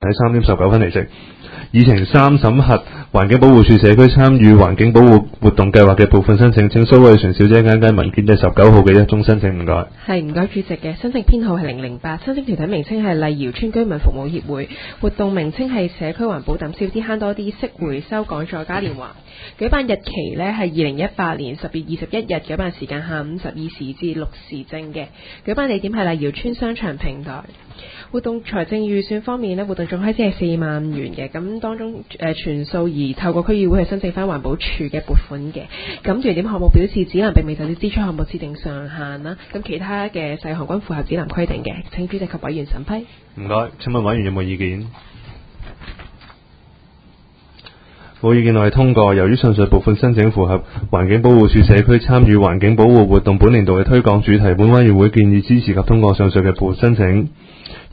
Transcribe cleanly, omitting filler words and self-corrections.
3點19分離席。議程3審核環境保護署社區參與環境保護活動計劃嘅部分申請，請蘇慧純小姐簡介文件第19號嘅一宗申請，唔該。 係，唔該主席嘅申請編號係008，申請團體名稱係麗瑤村居民服務協會，活動名稱係社區環保抌少啲慳多啲惜回收講座嘉年華。舉辦日期呢係2018年10月21日，舉辦時間下午12時至6時正嘅。舉辦地點係麗瑤村商場平台。活動財政預算方面呢，活動總開支係4萬元嘅，咁當中全數而透過區議會係申請翻環保署嘅撥款嘅。咁團點項目表示指南並未就支出項目設定上限啦，咁其他嘅細項均符合指南規定嘅，請主席及委員審批。 唔該，請問委員有冇意見？冇意見，我係通過。由於上述部分申請符合環境保護署社區參與環境保護活動本年度嘅推廣主題，本委員會建議支持及通過上述嘅部分申請。